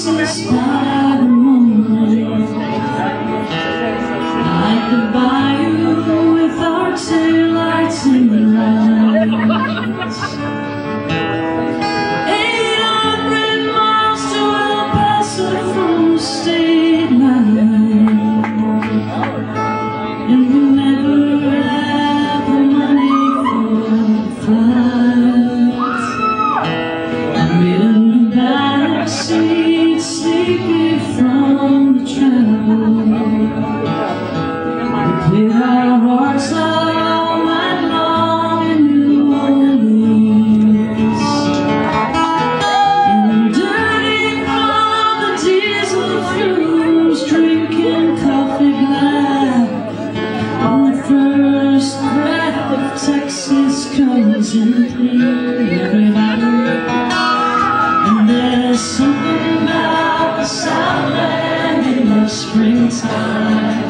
faces by the moonlight, like the bayou with our taillights in the lights. 800 miles to El Paso from the state line, and we never had the money for the flights. I'm in the backseat, sleepy from the travel. We played our hearts out all night long in New Orleans, and dirty from the diesel fumes, drinking coffee black. When the first breath of Texas comes in everybody. And there's something about the Southland in the springtime,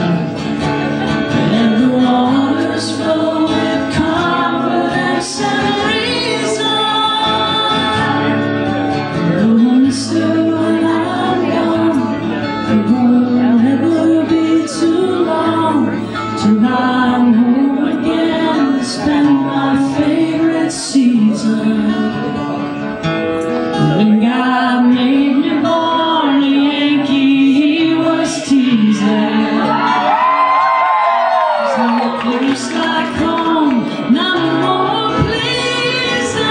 and the waters flow with confidence and reason. Only soon I'm gone, it won't ever be too long till I'm home again to spend my favorite season. When God made me born a Yankee, he was teasing. There's no place like home, none more pleasing.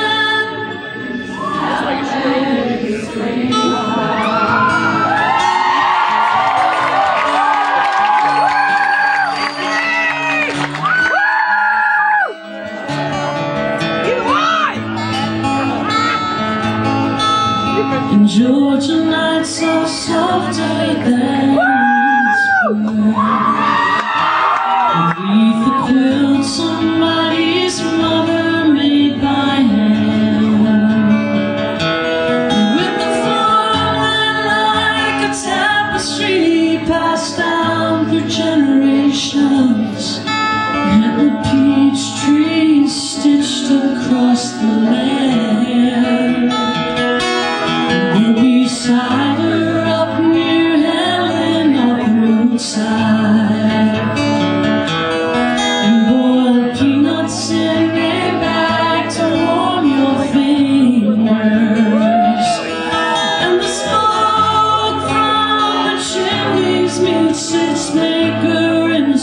And Georgia nights are softer than spring. Beneath the quilt, somebody's mother made by hand. And with the farmland like a tapestry passed down through generations, and the peach trees stitched across the land. Beside her up near Helen on the roadside, and boiled peanuts in a bag to warm your fingers, and the smoke from the chimneys meets its maker in the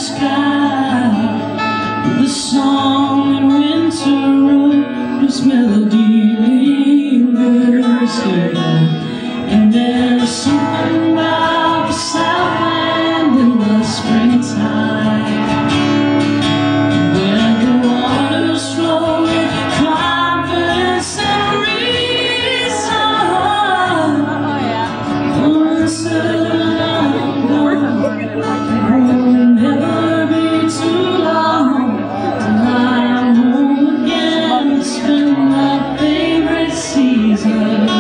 sky, with the song that winter wrote, whose melody lingers here. And there's something about the Southland in the springtime, when the waters flow with confidence and reason. Oh, soon I'm gone, it won't never be too long till I'm home again to spend my favorite season.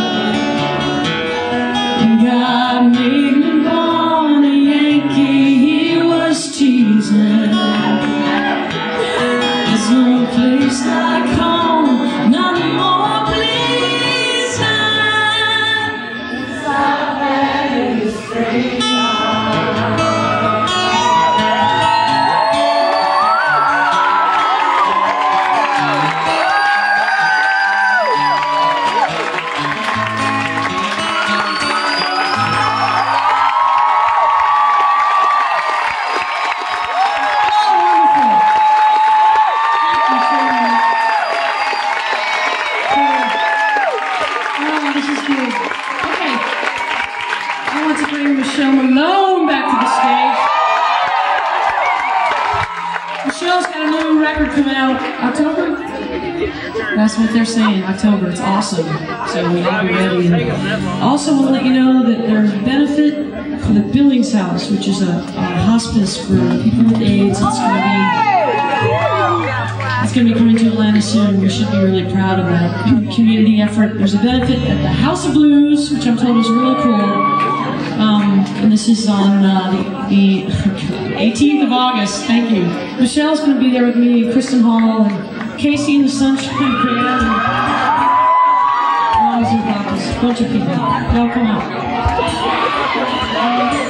God made me born a Yankee, he was teasing. There's no place like home, none more pleasing. Southland is free. Michelle Malone back to the stage. Michelle's got a new record coming out October. That's what they're saying, October. It's awesome. So we gotta be ready. And also want to let you know that there's a benefit for the Billings House, which is a hospice for people with AIDS. It's going to be coming to Atlanta soon. We should be really proud of that community effort. There's a benefit at the House of Blues, which I'm told is really cool. And this is on the 18th of August. Thank you. Michelle's going to be there with me, Kristen Hall, and Casey and the Sunshine Band. volunteer practice. Bunch of people. Y'all come out.